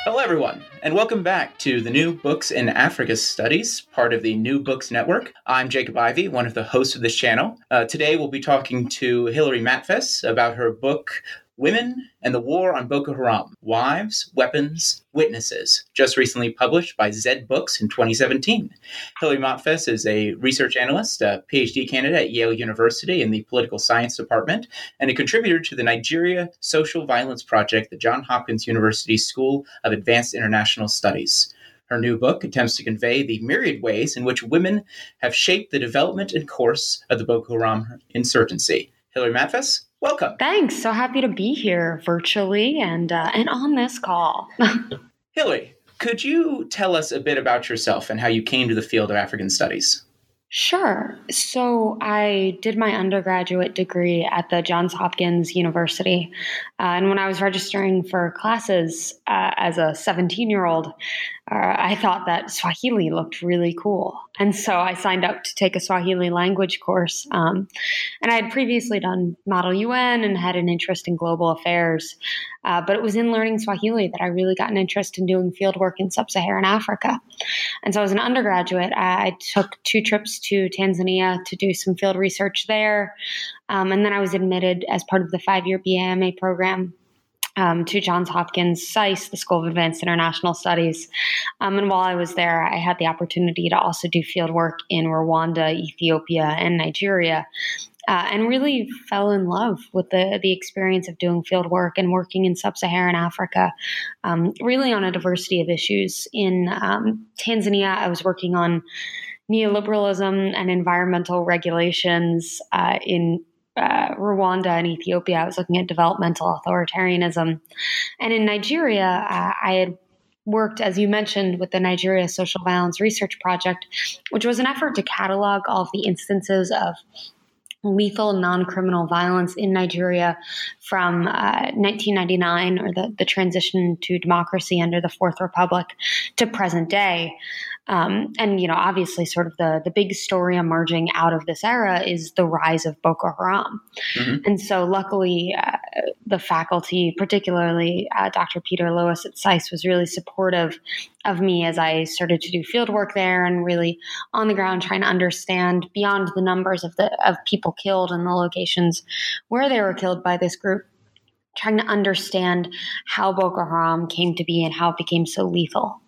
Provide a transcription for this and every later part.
Hello, everyone, and welcome back to the New Books in Africa Studies, part of the New Books Network. I'm Jacob Ivey, one of the hosts of this channel. Today, we'll be talking to Hilary Matfess about her book, Women and the War on Boko Haram, Wives, Weapons, Witnesses, just recently published by Zed Books in 2017. Hilary Matfess is a research analyst, a PhD candidate at Yale University in the Political Science Department, and a contributor to the Nigeria Social Violence Project, the Johns Hopkins University School of Advanced International Studies. Her new book attempts to convey the myriad ways in which women have shaped the development and course of the Boko Haram insurgency. Hilary Matfess, welcome. Thanks. So happy to be here virtually and on this call. Hilary, could you tell us a bit about yourself and how you came to the field of African studies? Sure. So I did my undergraduate degree at the Johns Hopkins University. And when I was registering for classes as a 17-year-old, I thought that Swahili looked really cool. And so I signed up to take a Swahili language course. And I had previously done Model UN and had an interest in global affairs. But it was in learning Swahili that I really got an interest in doing fieldwork in sub-Saharan Africa. And so as an undergraduate, I took 2 trips to Tanzania to do some field research there. And then I was admitted as part of the 5-year BAMA program to Johns Hopkins SAIS, the School of Advanced International Studies. And while I was there, I had the opportunity to also do field work in Rwanda, Ethiopia, and Nigeria. And really fell in love with the experience of doing field work and working in sub-Saharan Africa, really on a diversity of issues. In Tanzania, I was working on neoliberalism and environmental regulations. In Rwanda and Ethiopia, I was looking at developmental authoritarianism. And in Nigeria, I had worked, as you mentioned, with the Nigeria Social Violence Research Project, which was an effort to catalog all of the instances of lethal non-criminal violence in Nigeria from 1999, or the transition to democracy under the Fourth Republic, to present day. And, obviously sort of the big story emerging out of this era is the rise of Boko Haram. Mm-hmm. And so luckily, the faculty, particularly Dr. Peter Lewis at SAIS, was really supportive of me as I started to do field work there and really on the ground trying to understand beyond the numbers of people killed and the locations where they were killed by this group, trying to understand how Boko Haram came to be and how it became so lethal.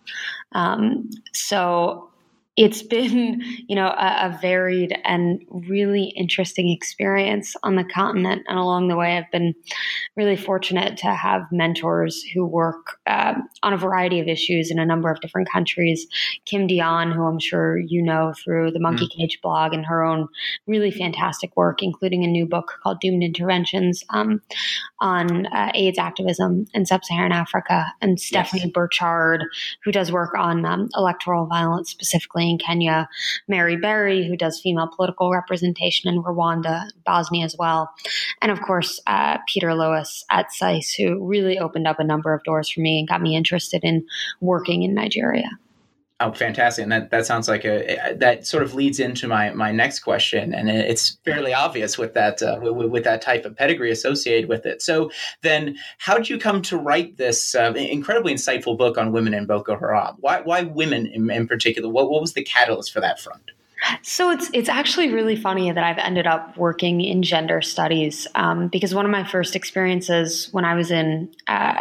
So it's been, a varied and really interesting experience on the continent. And along the way, I've been really fortunate to have mentors who work on a variety of issues in a number of different countries. Kim Dion, who I'm sure you know through the Monkey Cage blog, and her own really fantastic work, including a new book called Doomed Interventions on AIDS activism in sub-Saharan Africa. And Stephanie Burchard, who does work on electoral violence specifically in Kenya, Mary Berry, who does female political representation in Rwanda, Bosnia as well, and of course, Peter Lewis at SAIS, who really opened up a number of doors for me and got me interested in working in Nigeria. Oh, fantastic. And that sounds like that sort of leads into my next question. And it's fairly obvious with that with that type of pedigree associated with it. So then how did you come to write this incredibly insightful book on women in Boko Haram? Why women in particular? What was the catalyst for that front? So it's actually really funny that I've ended up working in gender studies because one of my first experiences when I was in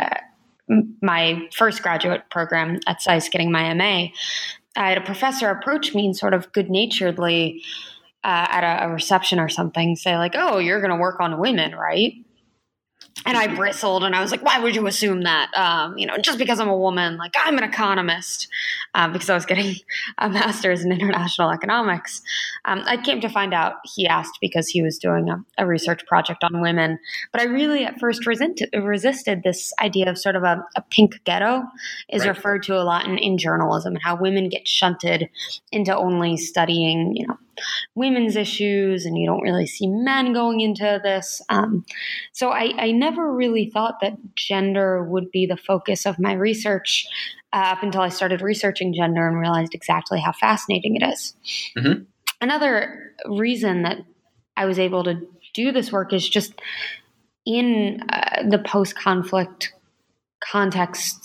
my first graduate program at SAIS getting my MA, I had a professor approach me and sort of good-naturedly at a reception or something say like, "Oh, you're going to work on women, right?" And I bristled and I was like, why would you assume that? Just because I'm a woman, like I'm an economist, because I was getting a master's in international economics. I came to find out he asked because he was doing a research project on women. But I really at first resisted this idea of sort of a pink ghetto is right. Referred to a lot in journalism, and how women get shunted into only studying, women's issues, and you don't really see men going into this. So I never really thought that gender would be the focus of my research up until I started researching gender and realized exactly how fascinating it is. Mm-hmm. Another reason that I was able to do this work is just in the post-conflict contexts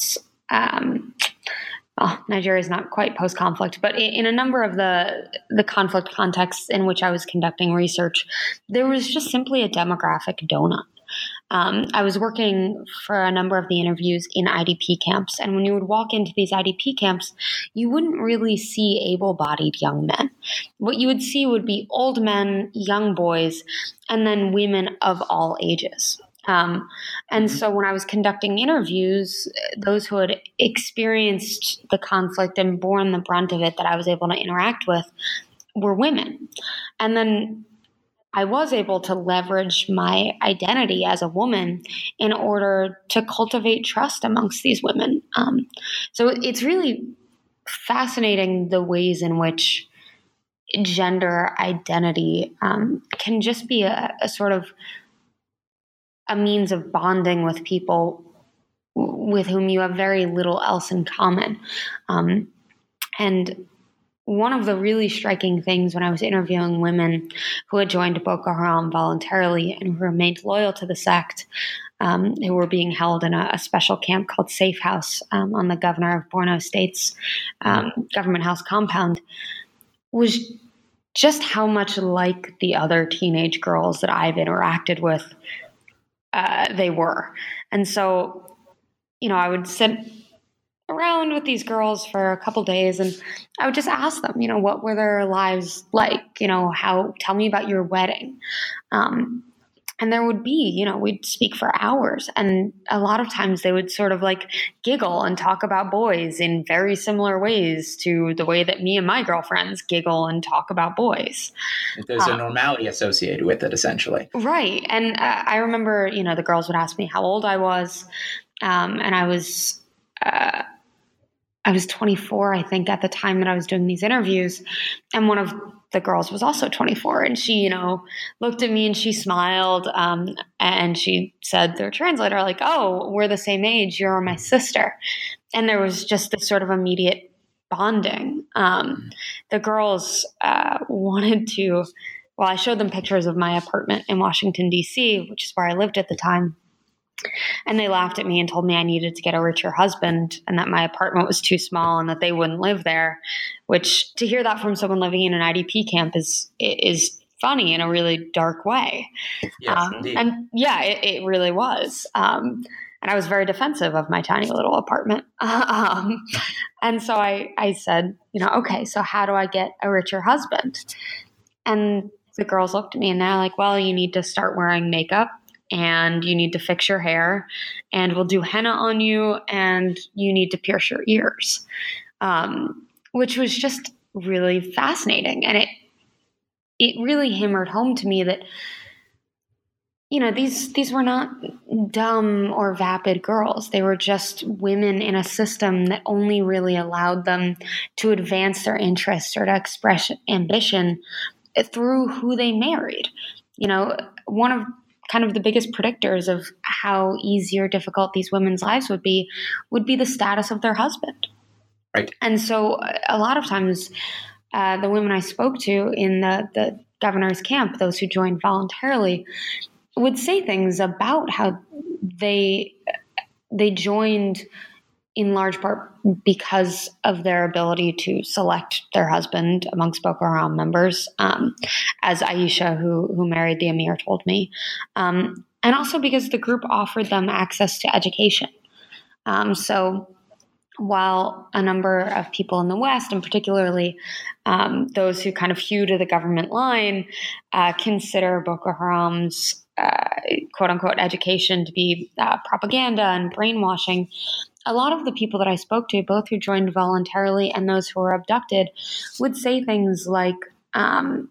Nigeria is not quite post-conflict, but in a number of the conflict contexts in which I was conducting research, there was just simply a demographic donut. I was working for a number of the interviews in IDP camps, and when you would walk into these IDP camps, you wouldn't really see able-bodied young men. What you would see would be old men, young boys, and then women of all ages. And so when I was conducting interviews, those who had experienced the conflict and borne the brunt of it that I was able to interact with were women. And then I was able to leverage my identity as a woman in order to cultivate trust amongst these women. So it's really fascinating the ways in which gender identity can just be a sort of a means of bonding with people with whom you have very little else in common. And one of the really striking things when I was interviewing women who had joined Boko Haram voluntarily and who remained loyal to the sect, who were being held in a special camp called Safe House on the governor of Borno State's government house compound, was just how much like the other teenage girls that I've interacted with they were. And so, I would sit around with these girls for a couple days and I would just ask them, what were their lives like? Tell me about your wedding. And there would be, we'd speak for hours. And a lot of times they would sort of like giggle and talk about boys in very similar ways to the way that me and my girlfriends giggle and talk about boys. There's a normality associated with it, essentially. Right. And I remember, the girls would ask me how old I was. And I was 24, I think, at the time that I was doing these interviews. And one of the girls was also 24. And she, looked at me and she smiled. And she said through a translator, like, "Oh, we're the same age. You're my sister." And there was just this sort of immediate bonding. The girls wanted to, I showed them pictures of my apartment in Washington, D.C., which is where I lived at the time. And they laughed at me and told me I needed to get a richer husband and that my apartment was too small and that they wouldn't live there, which to hear that from someone living in an IDP camp is funny in a really dark way. Yes, indeed. And yeah, it really was. And I was very defensive of my tiny little apartment. And so I said, okay, so how do I get a richer husband? And the girls looked at me and they're like, "Well, you need to start wearing makeup. And you need to fix your hair, and we'll do henna on you, and you need to pierce your ears," which was just really fascinating. And it really hammered home to me that, these were not dumb or vapid girls. They were just women in a system that only really allowed them to advance their interests or to express ambition through who they married. One of kind of the biggest predictors of how easy or difficult these women's lives would be the status of their husband. Right. And so a lot of times the women I spoke to in the governor's camp, those who joined voluntarily, would say things about how they joined in large part because of their ability to select their husband amongst Boko Haram members, as Aisha, who married the Emir, told me, and also because the group offered them access to education. So while a number of people in the West, and particularly those who kind of hew to the government line, consider Boko Haram's quote-unquote education to be propaganda and brainwashing, a lot of the people that I spoke to, both who joined voluntarily and those who were abducted, would say things like, Boko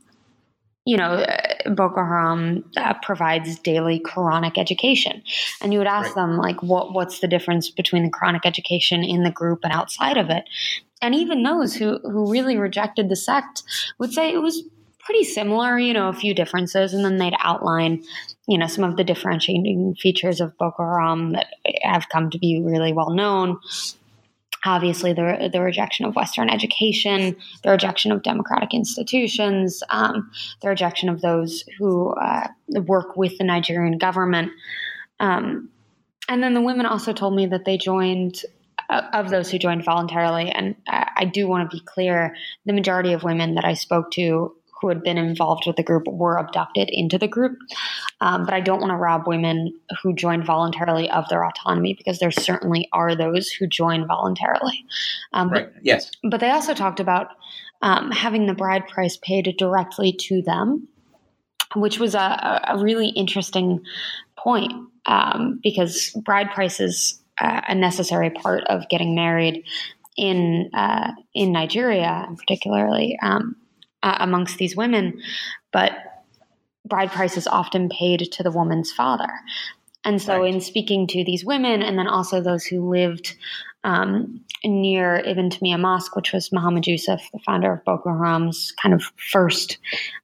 Haram provides daily Quranic education. And you would ask them, like, what's the difference between the Quranic education in the group and outside of it? And even those who really rejected the sect would say it was pretty similar, a few differences. And then they'd outline, some of the differentiating features of Boko Haram that have come to be really well known. Obviously, the rejection of Western education, the rejection of democratic institutions, the rejection of those who work with the Nigerian government. And then the women also told me that they joined of those who joined voluntarily. And I do want to be clear, the majority of women that I spoke to who had been involved with the group were abducted into the group. But I don't want to rob women who joined voluntarily of their autonomy, because there certainly are those who join voluntarily. Right. Yes. But they also talked about having the bride price paid directly to them, which was a really interesting point, because bride price is a necessary part of getting married in Nigeria, and particularly amongst these women. But bride price is often paid to the woman's father. And so Right. in speaking to these women, and then also those who lived near Ibn Taymiyyah Mosque, which was Muhammad Yusuf, the founder of Boko Haram's kind of first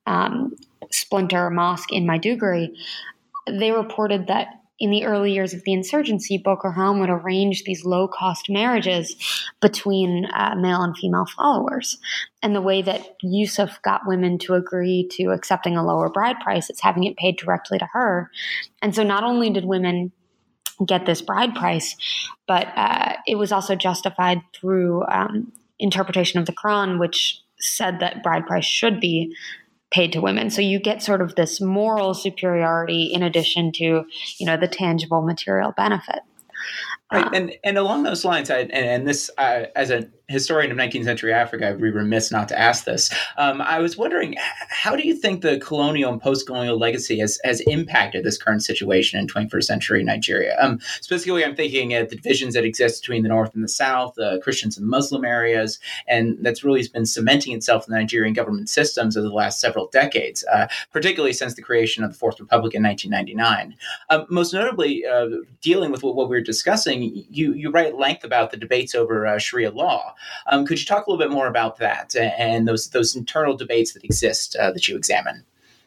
splinter mosque in Maiduguri, they reported that in the early years of the insurgency, Boko Haram would arrange these low-cost marriages between male and female followers. And the way that Yusuf got women to agree to accepting a lower bride price is having it paid directly to her. And so not only did women get this bride price, but it was also justified through interpretation of the Quran, which said that bride price should be paid to women. So you get sort of this moral superiority in addition to, the tangible material benefit. Right, and along those lines, and this, as a historian of 19th century Africa, I'd be remiss not to ask this. I was wondering, how do you think the colonial and post-colonial legacy has impacted this current situation in 21st century Nigeria? Specifically, I'm thinking of the divisions that exist between the North and the South, the Christians and Muslim areas, and that's really been cementing itself in the Nigerian government systems over the last several decades, particularly since the creation of the Fourth Republic in 1999. Most notably, dealing with what we're discussing, you write at length about the debates over Sharia law. Could you talk a little bit more about that and those internal debates that exist that you examine?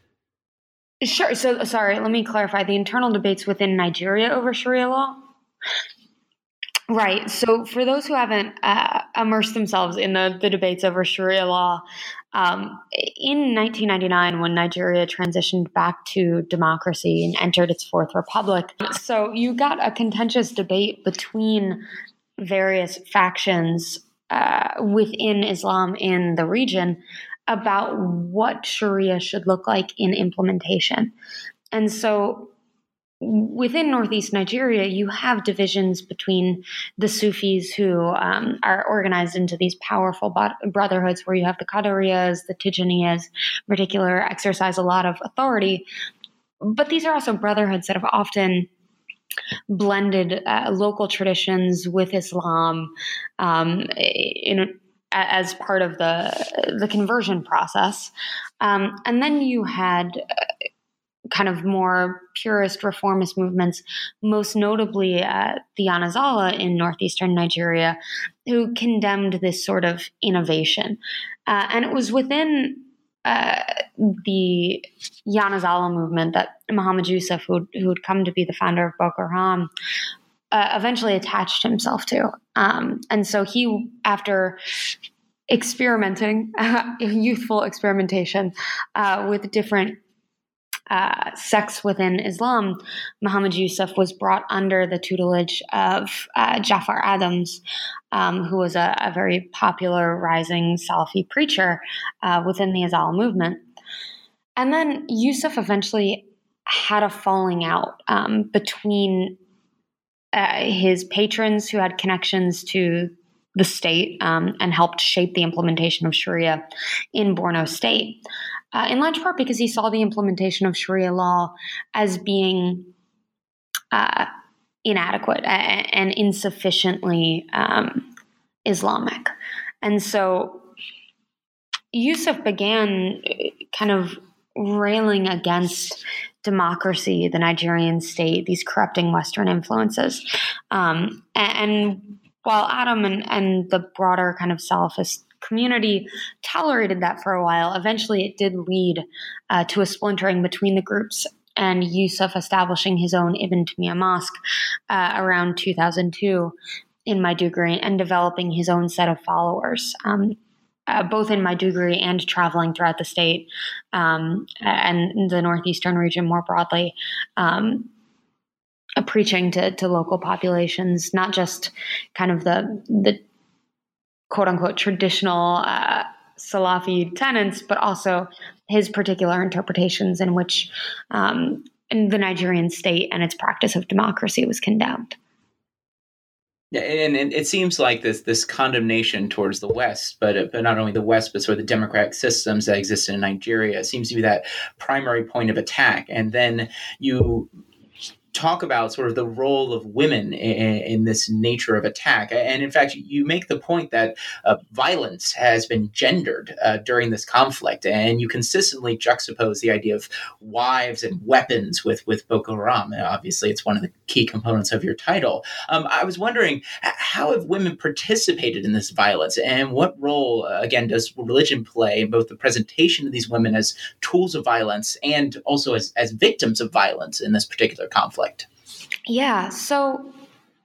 Sure. So, sorry, let me clarify. The internal debates within Nigeria over Sharia law? Right. So for those who haven't immersed themselves in the debates over Sharia law, in 1999, when Nigeria transitioned back to democracy and entered its Fourth Republic, so you got a contentious debate between various factions within Islam in the region about what Sharia should look like in implementation. And so within Northeast Nigeria, you have divisions between the Sufis who are organized into these powerful brotherhoods where you have the Qadariyas, the Tijaniyas in particular, exercise a lot of authority. But these are also brotherhoods that have often blended local traditions with Islam as part of the conversion process. And then you had kind of more purist reformist movements, most notably the Yanazala in northeastern Nigeria, who condemned this sort of innovation. And it was within the Yanazala movement that Muhammad Yusuf, who had come to be the founder of Boko Haram, eventually attached himself to. And so he, after experimenting, youthful experimentation with different sects within Islam, Muhammad Yusuf was brought under the tutelage of Jafar Adams, who was a very popular rising Salafi preacher within the Azala movement. And then Yusuf eventually had a falling out between his patrons who had connections to the state and helped shape the implementation of Sharia in Borno State, in large part because he saw the implementation of Sharia law as being inadequate and insufficiently Islamic. And so Yusuf began kind of railing against democracy, the Nigerian state, these corrupting Western influences. And while Adam and the broader kind of Salafist community tolerated that for a while, eventually it did lead to a splintering between the groups, and Yusuf establishing his own Ibn Taymiyyah Mosque around 2002 in Maiduguri and developing his own set of followers, both in Maiduguri and traveling throughout the state and the northeastern region more broadly. preaching to local populations, not just kind of the quote unquote traditional Salafi tenets, but also his particular interpretations in which the Nigerian state and its practice of democracy was condemned. Yeah, and it seems like this condemnation towards the West, but not only the West, but sort of the democratic systems that exist in Nigeria seems to be that primary point of attack. And then you talk about sort of the role of women in this nature of attack. And in fact, you make the point that violence has been gendered during this conflict. And you consistently juxtapose the idea of wives and weapons with Boko Haram. And obviously, it's one of the key components of your title. I was wondering, how have women participated in this violence? And what role, again, does religion play in both the presentation of these women as tools of violence and also as victims of violence in this particular conflict? Yeah, so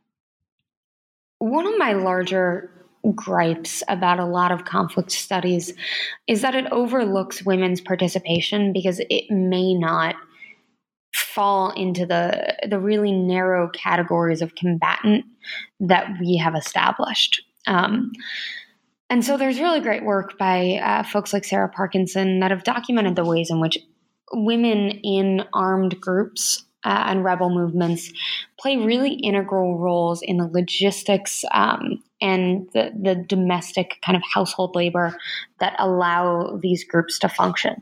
one of my larger gripes about a lot of conflict studies is that it overlooks women's participation because it may not fall into the really narrow categories of combatant that we have established. And so there's really great work by folks like Sarah Parkinson that have documented the ways in which women in armed groups and rebel movements play really integral roles in the logistics and the domestic kind of household labor that allow these groups to function.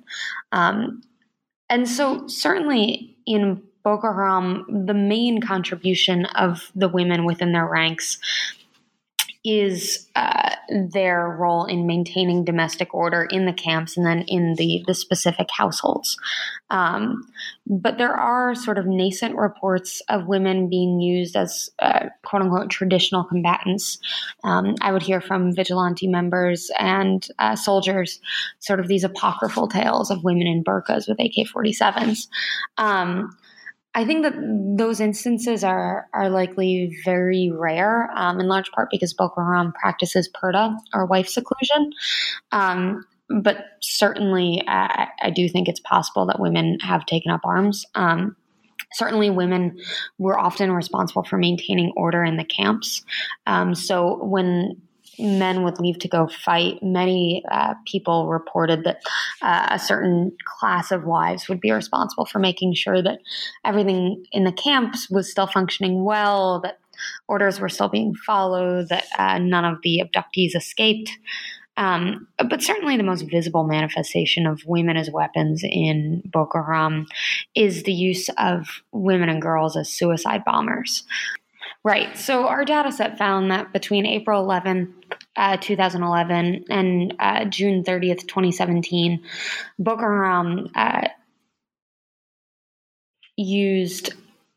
And so certainly in Boko Haram, the main contribution of the women within their ranks is their role in maintaining domestic order in the camps and then in the specific households. But there are sort of nascent reports of women being used as quote unquote traditional combatants. I would hear from vigilante members and soldiers sort of these apocryphal tales of women in burqas with AK-47s. I think that those instances are likely very rare, in large part because Boko Haram practices purdah, or wife seclusion. But certainly, I do think it's possible that women have taken up arms. Certainly, women were often responsible for maintaining order in the camps. So when men would leave to go fight, many people reported that a certain class of wives would be responsible for making sure that everything in the camps was still functioning well, that orders were still being followed, that none of the abductees escaped. But certainly the most visible manifestation of women as weapons in Boko Haram is the use of women and girls as suicide bombers. Right. So our data set found that between April 11th, 2011 and June 30th, 2017, Boko Haram used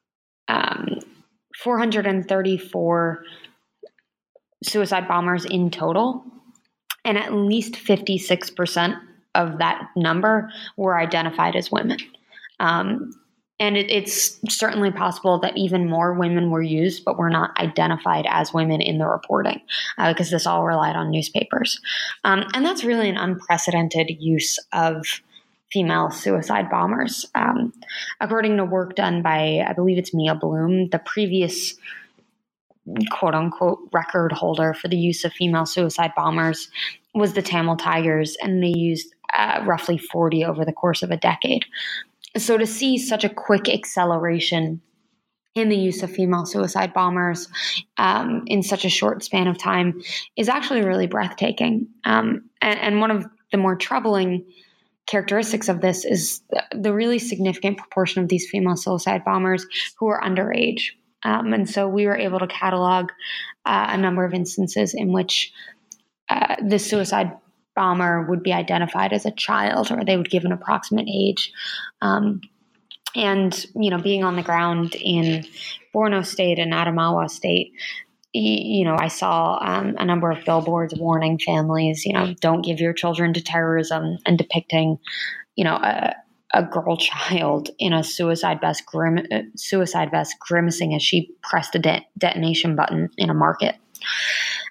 434 suicide bombers in total, and at least 56% of that number were identified as women. And it's certainly possible that even more women were used, but were not identified as women in the reporting because this all relied on newspapers. And that's really an unprecedented use of female suicide bombers. According to work done by, I believe it's Mia Bloom, the previous quote unquote record holder for the use of female suicide bombers was the Tamil Tigers, and they used roughly 40 over the course of a decade. So to see such a quick acceleration in the use of female suicide bombers in such a short span of time is actually really breathtaking. And one of the more troubling characteristics of this is the really significant proportion of these female suicide bombers who are underage. And so we were able to catalog a number of instances in which the suicide bomber would be identified as a child, or they would give an approximate age. And, being on the ground in Borno State and Adamawa State, I saw a number of billboards warning families, don't give your children to terrorism, and depicting, a girl child in a suicide vest grimacing as she pressed a detonation button in a market.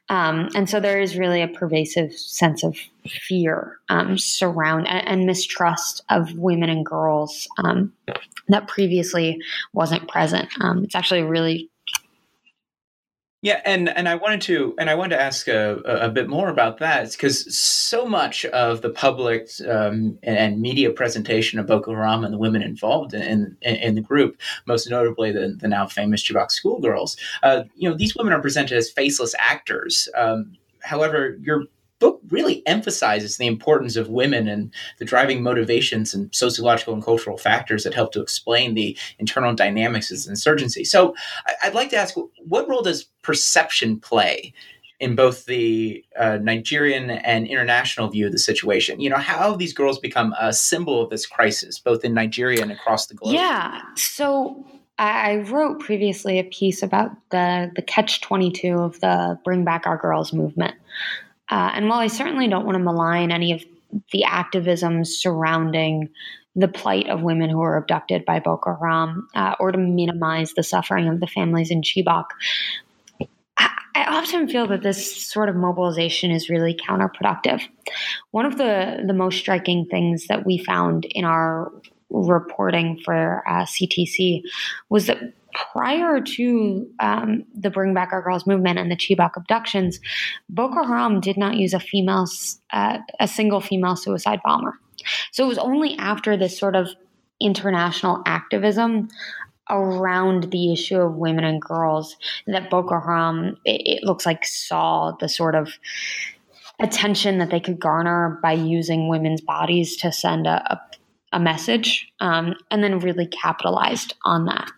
And so there is really a pervasive sense of fear surround and mistrust of women and girls that previously wasn't present. It's actually really Yeah, and I wanted to ask a bit more about that, because so much of the public and media presentation of Boko Haram and the women involved in the group, most notably the now famous Chibok schoolgirls, these women are presented as faceless actors. However, your book really emphasizes the importance of women and the driving motivations and sociological and cultural factors that help to explain the internal dynamics of insurgency. So I'd like to ask, what role does perception play in both the Nigerian and international view of the situation? How have these girls become a symbol of this crisis, both in Nigeria and across the globe? Yeah. So I wrote previously a piece about the catch-22 of the Bring Back Our Girls movement. And while I certainly don't want to malign any of the activism surrounding the plight of women who were abducted by Boko Haram, or to minimize the suffering of the families in Chibok, I often feel that this sort of mobilization is really counterproductive. One of the most striking things that we found in our reporting for CTC was that prior to the Bring Back Our Girls movement and the Chibok abductions, Boko Haram did not use a single female suicide bomber. So it was only after this sort of international activism around the issue of women and girls that Boko Haram, it looks like, saw the sort of attention that they could garner by using women's bodies to send a message, and then really capitalized on that.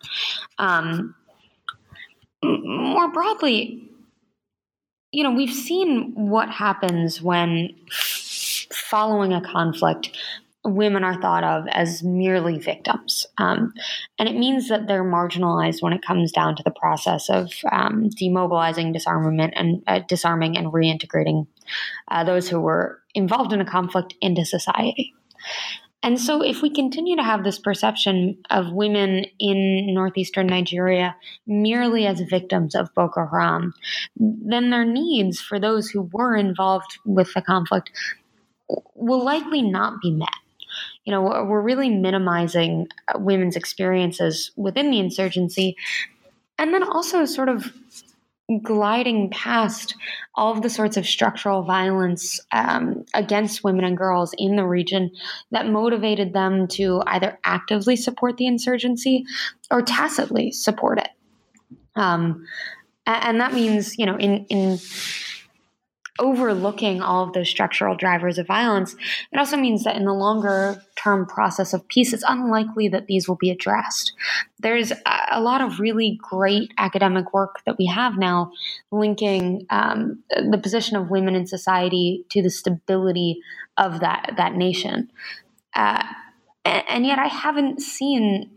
More broadly, we've seen what happens when, following a conflict, women are thought of as merely victims. And it means that they're marginalized when it comes down to the process of demobilizing, disarmament, and disarming and reintegrating those who were involved in a conflict into society. And so if we continue to have this perception of women in northeastern Nigeria merely as victims of Boko Haram, then their needs for those who were involved with the conflict will likely not be met. We're really minimizing women's experiences within the insurgency, and then also sort of gliding past all of the sorts of structural violence against women and girls in the region that motivated them to either actively support the insurgency or tacitly support it. And that means, in overlooking all of those structural drivers of violence, it also means that in the longer term process of peace, it's unlikely that these will be addressed. There's a lot of really great academic work that we have now linking the position of women in society to the stability of that nation. And yet I haven't seen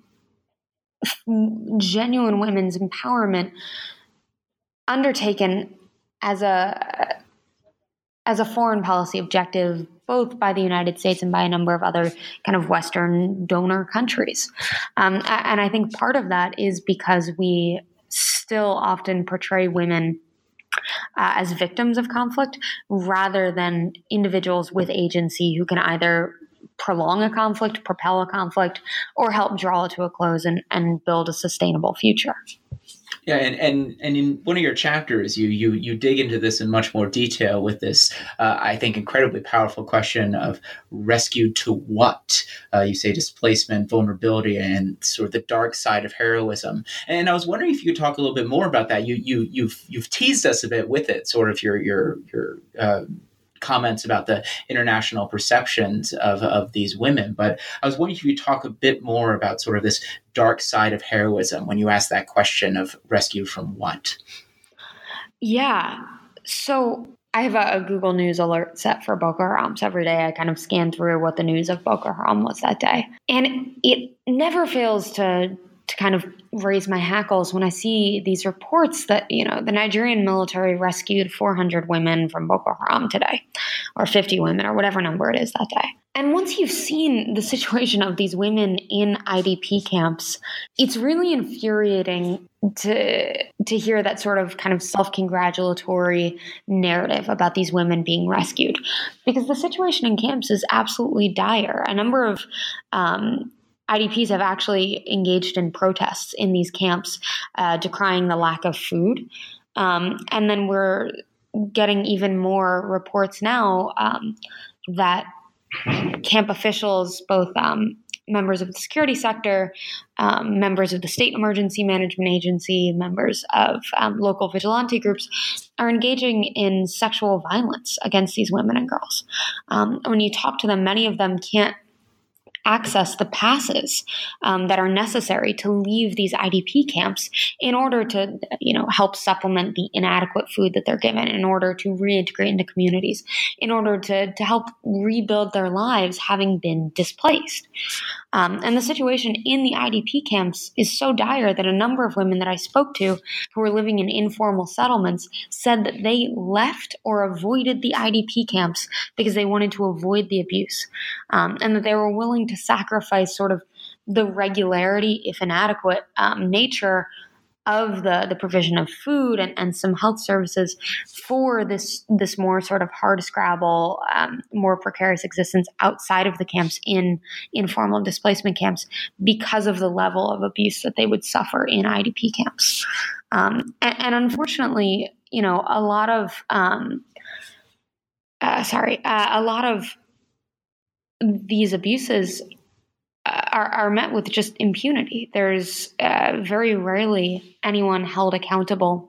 genuine women's empowerment undertaken as a foreign policy objective, both by the United States and by a number of other kind of Western donor countries. And I think part of that is because we still often portray women as victims of conflict rather than individuals with agency who can either prolong a conflict, propel a conflict, or help draw it to a close and build a sustainable future. Yeah, and in one of your chapters, you dig into this in much more detail with this, I think, incredibly powerful question of rescue to what? You say displacement, vulnerability, and sort of the dark side of heroism. And I was wondering if you could talk a little bit more about that. You've teased us a bit with it, sort of your comments about the international perceptions of these women. But I was wondering if you could talk a bit more about sort of this dark side of heroism when you ask that question of rescue from what? Yeah. So I have a Google News alert set for Boko Haram. So every day I kind of scan through what the news of Boko Haram was that day. And it never fails to kind of raise my hackles when I see these reports that, the Nigerian military rescued 400 women from Boko Haram today, or 50 women, or whatever number it is that day. And once you've seen the situation of these women in IDP camps, it's really infuriating to hear that sort of kind of self-congratulatory narrative about these women being rescued, because the situation in camps is absolutely dire. A number of IDPs have actually engaged in protests in these camps, decrying the lack of food. And then we're getting even more reports now that camp officials, both members of the security sector, members of the State Emergency Management Agency, members of local vigilante groups, are engaging in sexual violence against these women and girls. When you talk to them, many of them can't access the passes that are necessary to leave these IDP camps in order to, help supplement the inadequate food that they're given, in order to reintegrate into communities, in order to help rebuild their lives having been displaced. And the situation in the IDP camps is so dire that a number of women that I spoke to who were living in informal settlements said that they left or avoided the IDP camps because they wanted to avoid the abuse, and that they were willing to sacrifice sort of the regularity, if inadequate, nature of the provision of food and some health services for this more sort of hard scrabble, more precarious existence outside of the camps, in informal displacement camps, because of the level of abuse that they would suffer in IDP camps. And unfortunately, a lot of these abuses are met with just impunity. There's very rarely anyone held accountable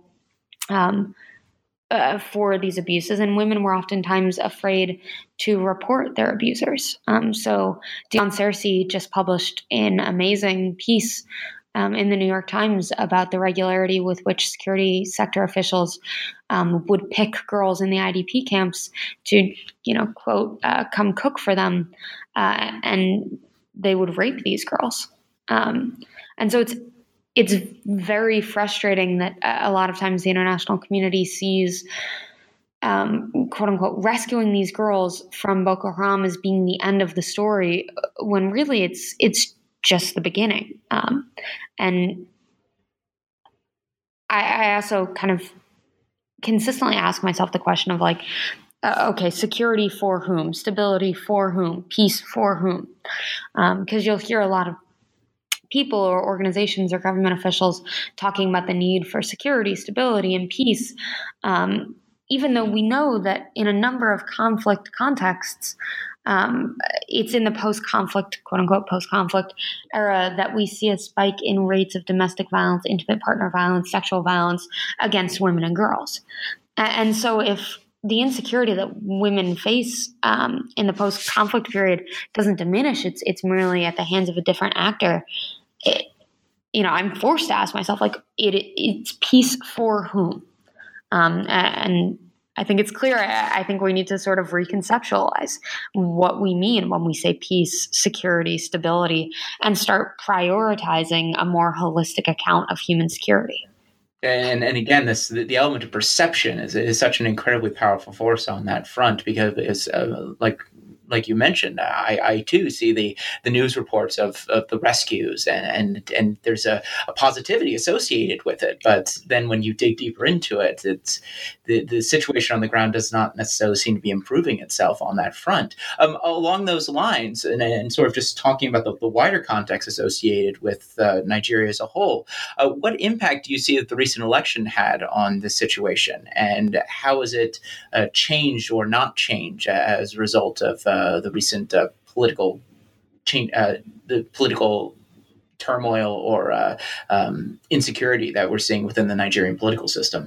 for these abuses, and women were oftentimes afraid to report their abusers. So Dion Searcy just published an amazing piece in the New York Times about the regularity with which security sector officials would pick girls in the IDP camps to, quote, come cook for them, and they would rape these girls. And so it's very frustrating that a lot of times the international community sees, quote unquote, rescuing these girls from Boko Haram as being the end of the story, when really it's just the beginning. And I also kind of consistently ask myself the question of okay, security for whom? Stability for whom? Peace for whom? Because you'll hear a lot of people or organizations or government officials talking about the need for security, stability, and peace, even though we know that in a number of conflict contexts, it's in the post-conflict, quote-unquote, post-conflict era that we see a spike in rates of domestic violence, intimate partner violence, sexual violence against women and girls. And so if the insecurity that women face in the post-conflict period doesn't diminish, it's merely at the hands of a different actor, I'm forced to ask myself, it's peace for whom? And I think it's clear. I think we need to sort of reconceptualize what we mean when we say peace, security, stability, and start prioritizing a more holistic account of human security. And again, the element of perception is such an incredibly powerful force on that front, because it's like you mentioned, I too see the news reports of the rescues, and there's a positivity associated with it. But then when you dig deeper into it, it's the situation on the ground does not necessarily seem to be improving itself on that front. Along those lines, and sort of just talking about the wider context associated with Nigeria as a whole, what impact do you see that the recent election had on this situation, and how has it changed or not changed as a result of the recent political change, the political turmoil or insecurity that we're seeing within the Nigerian political system?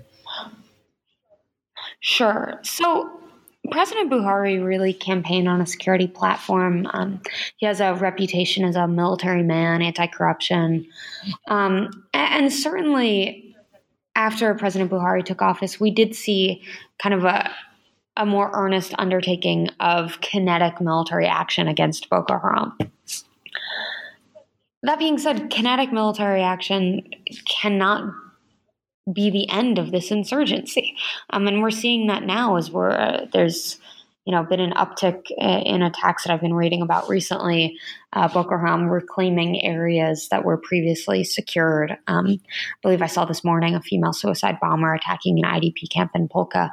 Sure. So President Buhari really campaigned on a security platform. He has a reputation as a military man, anti-corruption. And certainly after President Buhari took office, we did see kind of a more earnest undertaking of kinetic military action against Boko Haram. That being said, kinetic military action cannot be the end of this insurgency. And we're seeing that now as there's been an uptick in attacks that I've been reading about recently. Boko Haram reclaiming areas that were previously secured. I believe I saw this morning a female suicide bomber attacking an IDP camp in Polka.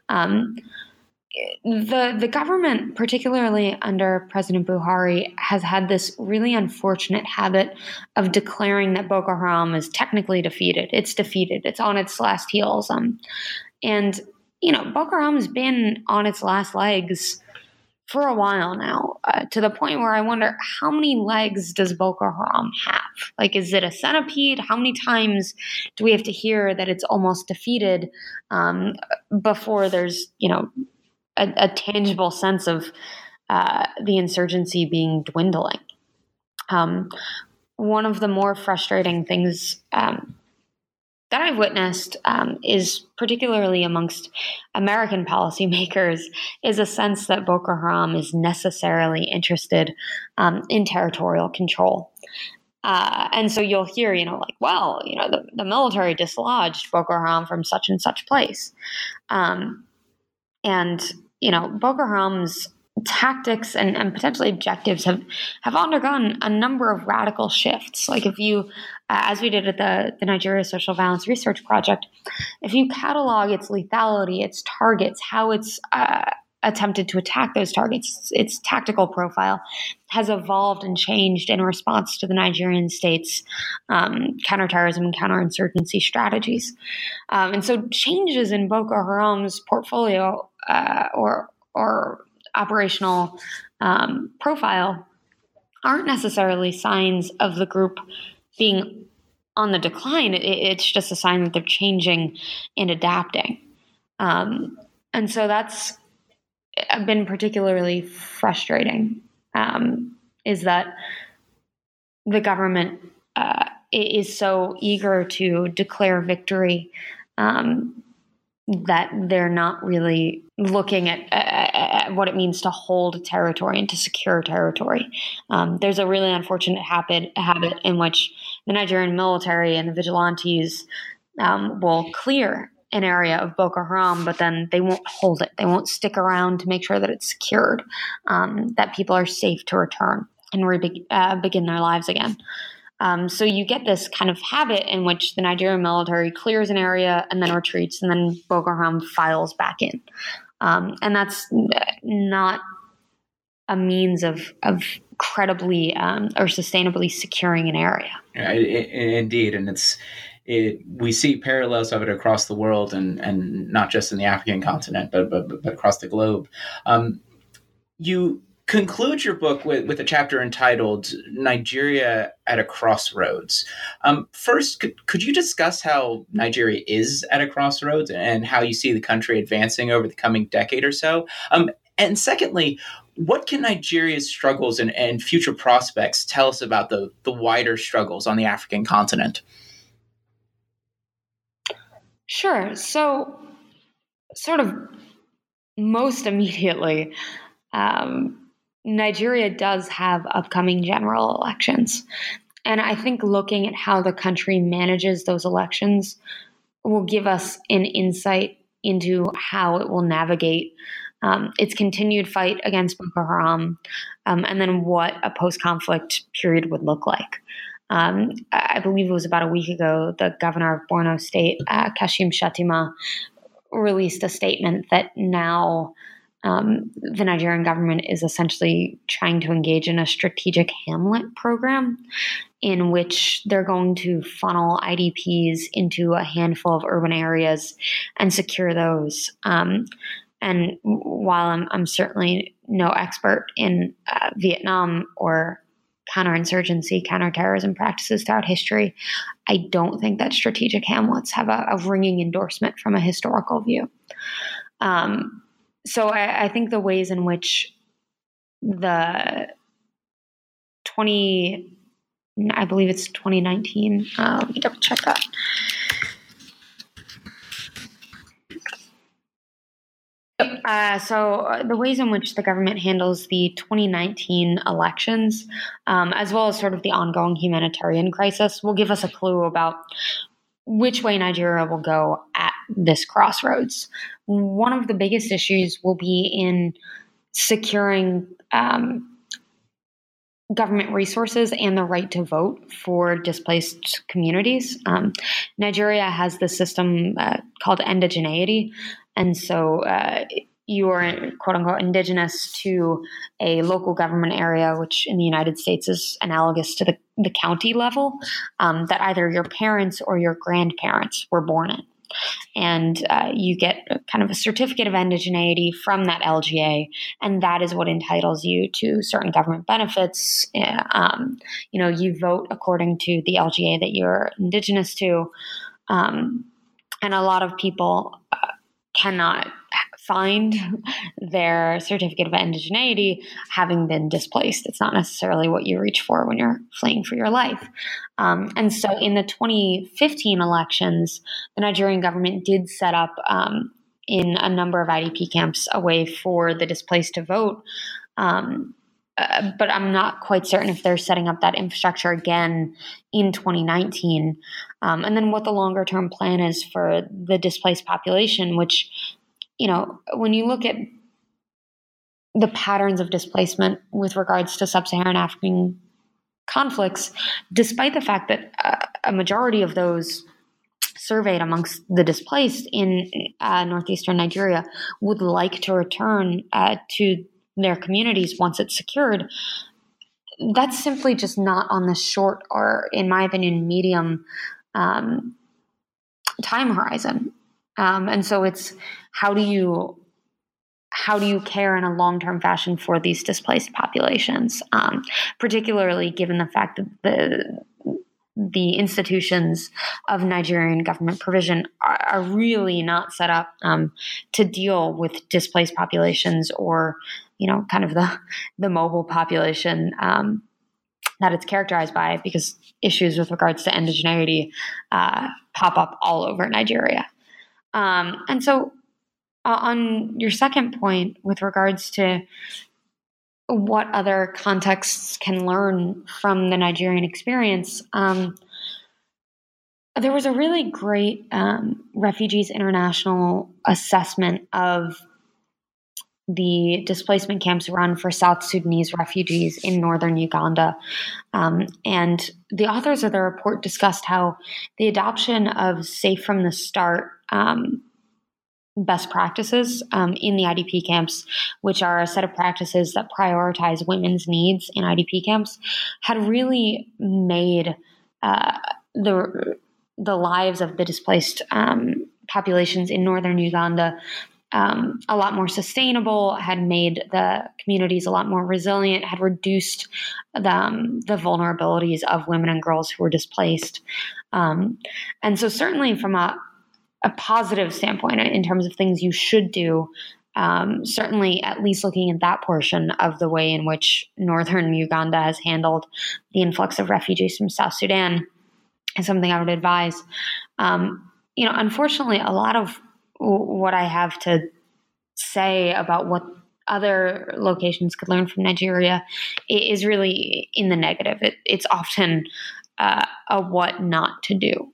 The government, particularly under President Buhari, has had this really unfortunate habit of declaring that Boko Haram is technically defeated. It's defeated. It's on its last heels. And Boko Haram has been on its last legs for a while now, to the point where I wonder, how many legs does Boko Haram have? Like, is it a centipede? How many times do we have to hear that it's almost defeated before there's, a tangible sense of the insurgency being dwindling? One of the more frustrating things that I've witnessed is particularly amongst American policymakers is a sense that Boko Haram is necessarily interested in territorial control. And so you'll hear, the military dislodged Boko Haram from such and such place. Boko Haram's tactics and potentially objectives have undergone a number of radical shifts. Like if you, as we did at the Nigeria Social Violence Research Project, if you catalog its lethality, its targets, how it's attempted to attack those targets, its tactical profile has evolved and changed in response to the Nigerian state's counterterrorism and counterinsurgency strategies. And so changes in Boko Haram's portfolio or operational profile aren't necessarily signs of the group being on the decline. It's just a sign that they're changing and adapting. And so that's been particularly frustrating, is that the government is so eager to declare victory that they're not really looking at what it means to hold territory and to secure territory. There's a really unfortunate habit in which the Nigerian military and the vigilantes will clear an area of Boko Haram, but then they won't hold it. They won't stick around to make sure that it's secured, that people are safe to return and begin their lives again. So you get this kind of habit in which the Nigerian military clears an area and then retreats, and then Boko Haram files back in. And that's not a means of credibly or sustainably securing an area. Yeah, indeed. And we see parallels of it across the world, and not just in the African continent, but across the globe. You conclude your book with a chapter entitled Nigeria at a Crossroads. First, could you discuss how Nigeria is at a crossroads and how you see the country advancing over the coming decade or so? And secondly, what can Nigeria's struggles and future prospects tell us about the wider struggles on the African continent? Sure. So, sort of most immediately, Nigeria does have upcoming general elections. And I think looking at how the country manages those elections will give us an insight into how it will navigate its continued fight against Boko Haram, and then what a post-conflict period would look like. I believe it was about a week ago, the governor of Borno State, Kashim Shettima, released a statement that now the Nigerian government is essentially trying to engage in a strategic hamlet program in which they're going to funnel IDPs into a handful of urban areas and secure those. And while I'm certainly no expert in Vietnam or counterinsurgency, counterterrorism practices throughout history, I don't think that strategic hamlets have a ringing endorsement from a historical view. So I think the ways in which I believe it's 2019, let me double check that. The ways in which the government handles the 2019 elections, as well as sort of the ongoing humanitarian crisis, will give us a clue about which way Nigeria will go at this crossroads. One of the biggest issues will be in securing government resources and the right to vote for displaced communities. Nigeria has this system called indigeneity. And so you are, quote unquote, indigenous to a local government area, which in the United States is analogous to the county level, that either your parents or your grandparents were born in. And you get kind of a certificate of indigeneity from that LGA, and that is what entitles you to certain government benefits. You vote according to the LGA that you're indigenous to, and a lot of people cannot find their certificate of indigeneity having been displaced. It's not necessarily what you reach for when you're fleeing for your life. And so in the 2015 elections, the Nigerian government did set up in a number of IDP camps a way for the displaced to vote. But I'm not quite certain if they're setting up that infrastructure again in 2019. And then what the longer term plan is for the displaced population, which, when you look at the patterns of displacement with regards to sub-Saharan African conflicts, despite the fact that a majority of those surveyed amongst the displaced in northeastern Nigeria would like to return to their communities once it's secured, that's simply just not on the short or, in my opinion, medium time horizon. And so it's how do you care in a long-term fashion for these displaced populations, particularly given the fact that the institutions of Nigerian government provision are really not set up to deal with displaced populations or, kind of the mobile population that it's characterized by, because issues with regards to indigeneity pop up all over Nigeria. And so on your second point with regards to what other contexts can learn from the Nigerian experience, there was a really great Refugees International assessment of the displacement camps run for South Sudanese refugees in northern Uganda. And the authors of the report discussed how the adoption of Safe from the Start best practices in the IDP camps, which are a set of practices that prioritize women's needs in IDP camps, had really made the lives of the displaced populations in northern Uganda a lot more sustainable, had made the communities a lot more resilient, had reduced the vulnerabilities of women and girls who were displaced. And so certainly from a positive standpoint in terms of things you should do, certainly at least looking at that portion of the way in which northern Uganda has handled the influx of refugees from South Sudan is something I would advise. Unfortunately, a lot of what I have to say about what other locations could learn from Nigeria is really in the negative. It's often a what not to do.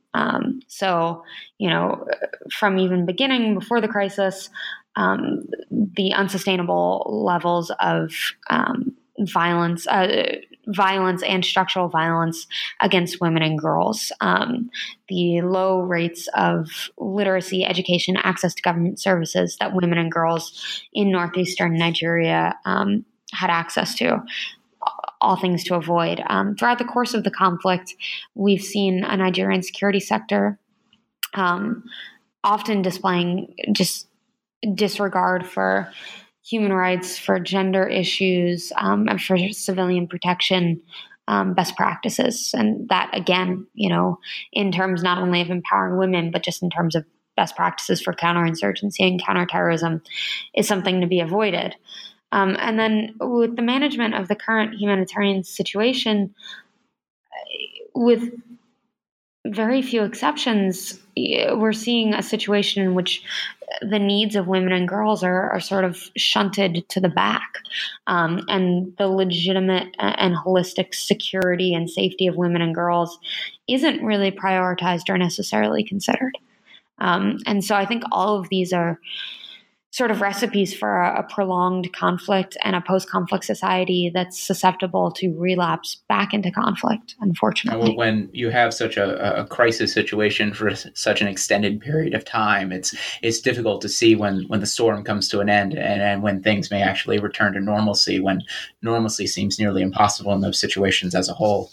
From even beginning before the crisis, the unsustainable levels of violence and structural violence against women and girls, the low rates of literacy, education, access to government services that women and girls in northeastern Nigeria had access to, all things to avoid. Throughout the course of the conflict, we've seen a Nigerian security sector often displaying just disregard for human rights, for gender issues, and for civilian protection best practices. And that, again, in terms not only of empowering women, but just in terms of best practices for counterinsurgency and counterterrorism is something to be avoided. And then with the management of the current humanitarian situation, with very few exceptions, we're seeing a situation in which the needs of women and girls are sort of shunted to the back, and the legitimate and holistic security and safety of women and girls isn't really prioritized or necessarily considered. And so I think all of these are sort of recipes for a prolonged conflict and a post-conflict society that's susceptible to relapse back into conflict, unfortunately. When you have such a crisis situation for such an extended period of time, it's difficult to see when the storm comes to an end and when things may actually return to normalcy, when normalcy seems nearly impossible in those situations as a whole.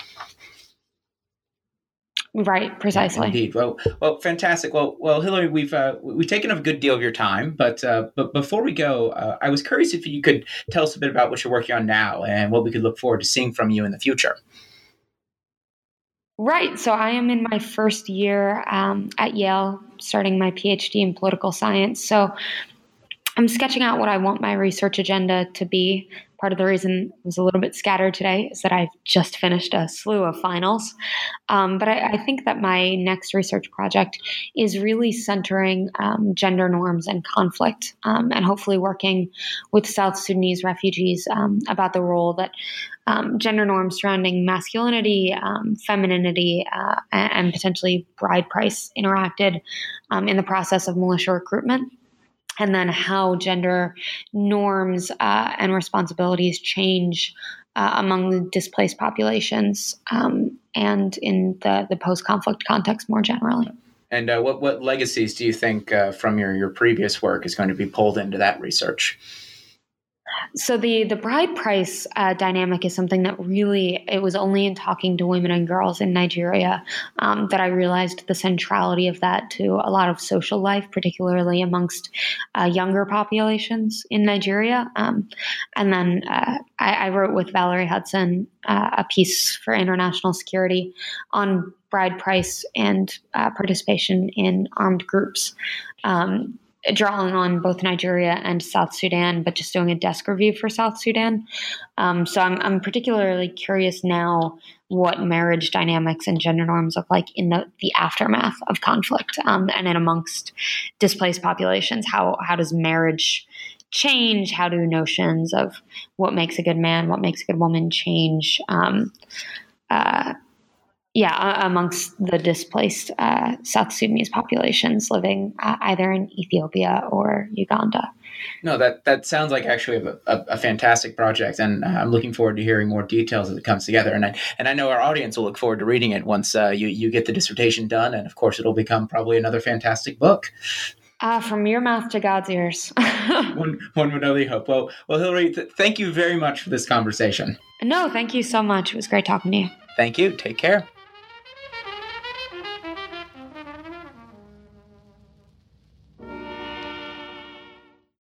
Right, precisely. Yeah, indeed. Well, fantastic. Well, Hillary, we've taken up a good deal of your time, but before we go, I was curious if you could tell us a bit about what you're working on now and what we could look forward to seeing from you in the future. Right. So I am in my first year at Yale, starting my PhD in political science. So I'm sketching out what I want my research agenda to be. Part of the reason I was a little bit scattered today is that I've just finished a slew of finals. But I think that my next research project is really centering gender norms and conflict, and hopefully working with South Sudanese refugees about the role that gender norms surrounding masculinity, femininity, and potentially bride price interacted in the process of militia recruitment. And then how gender norms and responsibilities change among the displaced populations and in the post-conflict context more generally. And what legacies do you think from your previous work is going to be pulled into that research? So the bride price dynamic is something that really, it was only in talking to women and girls in Nigeria that I realized the centrality of that to a lot of social life, particularly amongst younger populations in Nigeria. And then I wrote with Valerie Hudson a piece for international security on bride price and participation in armed groups. Drawing on both Nigeria and South Sudan, but just doing a desk review for South Sudan. So I'm particularly curious now what marriage dynamics and gender norms look like in the aftermath of conflict, and in amongst displaced populations. How does marriage change? How do notions of what makes a good man, what makes a good woman change? Amongst the displaced South Sudanese populations living either in Ethiopia or Uganda. No, that sounds like actually a fantastic project, and I'm looking forward to hearing more details as it comes together. And I know our audience will look forward to reading it once you get the dissertation done, and of course it'll become probably another fantastic book. From your mouth to God's ears. One would only hope. Well, Hillary, thank you very much for this conversation. No, thank you so much. It was great talking to you. Thank you. Take care.